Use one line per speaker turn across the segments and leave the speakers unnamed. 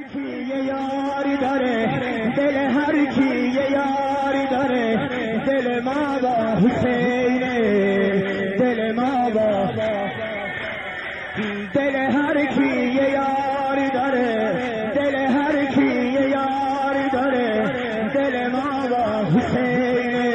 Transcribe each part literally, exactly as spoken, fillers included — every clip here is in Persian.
کی یه یاری داره، دل هر کی یه یاری داره، دل ما با حسینه، دل ما با دل هر کی یه یاری داره، دل هر کی یه یاری داره، دل ما با حسینه.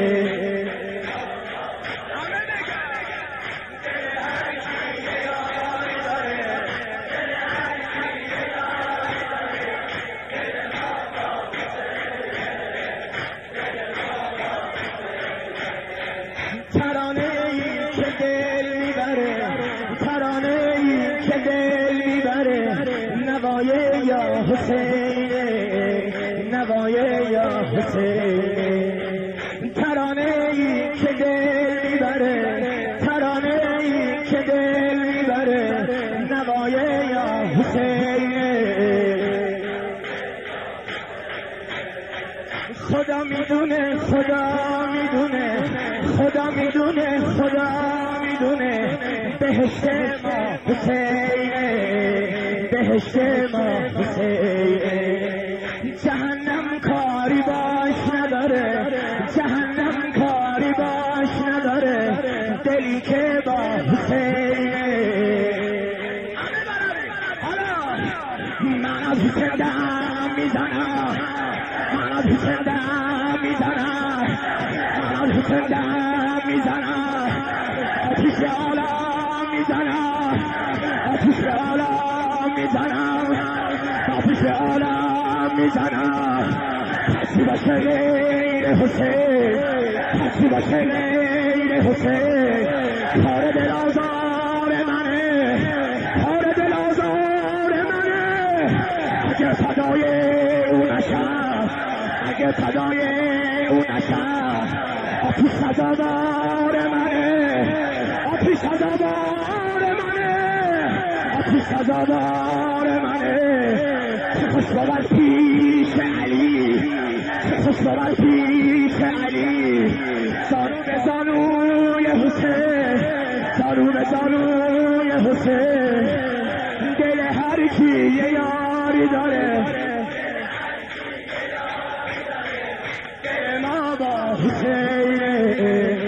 ترانه ای که دل میبره، ترانه ای که دل میبره، نوای یا حسین، نوای یا حسین. ترانه ای که دل میبره، ترانه ای که دل میبره، نوای یا حسین. خدا میدونه، خدا میدونه، خدا میدونه، خدا میدونه، بهشت ما حسینه، بهشت ما حسینه. جهنم کاری باش نداره، جهنم کاری باش نداره، دلی که با حسینه. حالا من از حسین دم میزنم، من از حسین دم میزنم، من از حسین دم میزنم، آتیش عالم میزنم، آتیش عالم میزنم، آتیش عالم میزنم. کسی باشه غیر حسین، کسی باشه غیر حسین، کار دل آزار منه، کار دل آزار منه. اگه فدای او نشم، اگه فدای او نشم، آتیش سزاوار منه، آتیش سزاوار منه، آتیش سزاوار منه. چه خوش بود پیش علی، چه خوش بود پیش علی، زانو به زانوی حسین، زانو به زانوی حسین. دل هر کی یه یاری داره، دل ما با حسینه.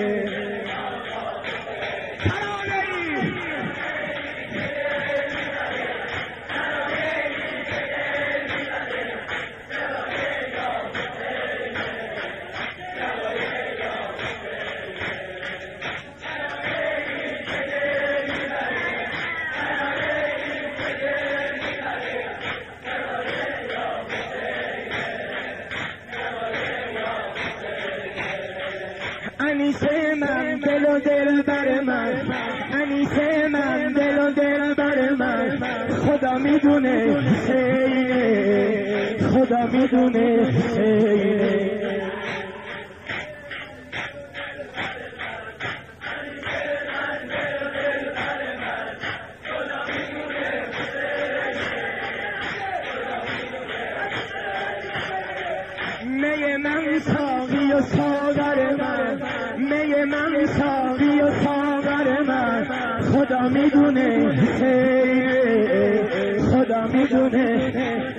انیسه من دل و دل بر من، انیسه من دل و دل بر من، خدا میدونه حسینه، خدا میدونه حسینه. می من ساقی و ساغر من، می من ساقی و ساغر من، خدا میدونه حسین، خدا میدونه.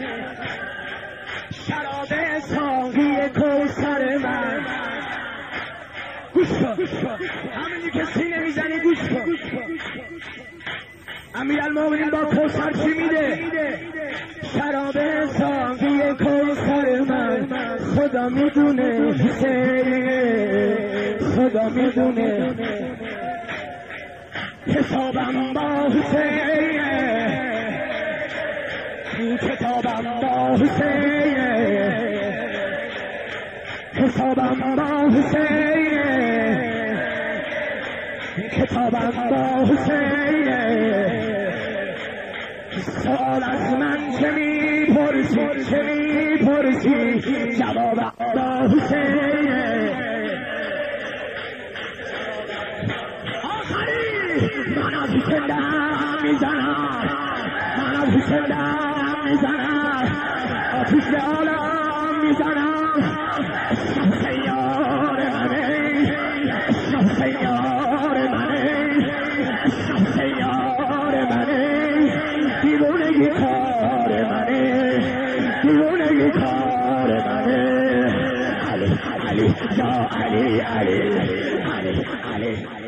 شراب ساقی کوثر من، گوش کن، همینی که سینه میزنی گوش کن. امیرالمومنین با کوثر چی میده؟ شراب ساقی کوثر من، خدا میدونه حسین، خدا میدونه. حسابم با حسین، کتابم با حسین، حسابم با حسین، کتابم با حسین. سوال از من چه میپرسی، چه میپرسی، جوابم با حسین. آخری من از حسین دم میزنم، من از حسین دم میزنم، آتیش به عالم میزنم. حسین یار منه، حسین یار منه، حسین یار منه، دیوونگی کار منه. دیوونه کار منه علی علی یا علی علی علی علی